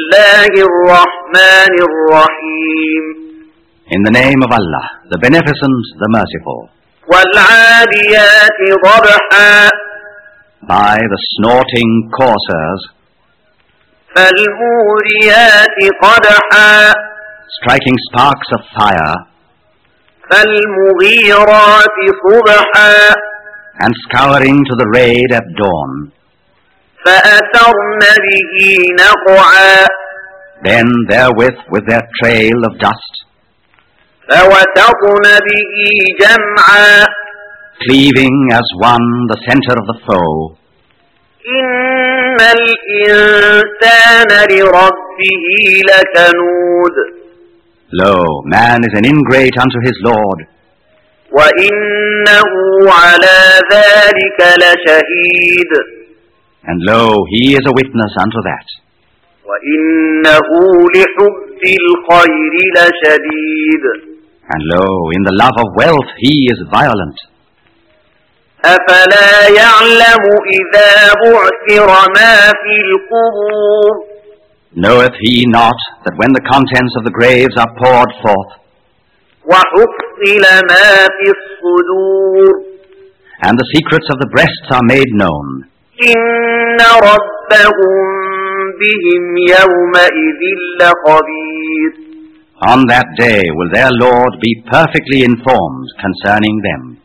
الله الرحمن الرحيم. In the name of Allah, the Beneficent, the Merciful. والعاديات ضبحا. By the snorting coursers, فالموريات قدحا. striking sparks of fire, فالمغيرات صبحا. and scouring to the raid at dawn. فأثرن به نقعا. Then therewith with their trail of dust, فوسطن به جمعا. cleaving as one the center of the foe. إن الإنسان لربه لكنود. Lo, man is an ingrate unto his Lord, وإنه على ذلك لشهيد. and lo, he is a witness unto that. وإنه لحب الخير لشديد. And lo, in the love of wealth he is violent. أفلا يعلم إذا بعثر ما في القبور. Knoweth he not that when the contents of the graves are poured forth, وحصل ما في الصدور. and the secrets of the breasts are made known, إن ربهم بهم يومئذ لخبير. on that day will their Lord be perfectly informed concerning them.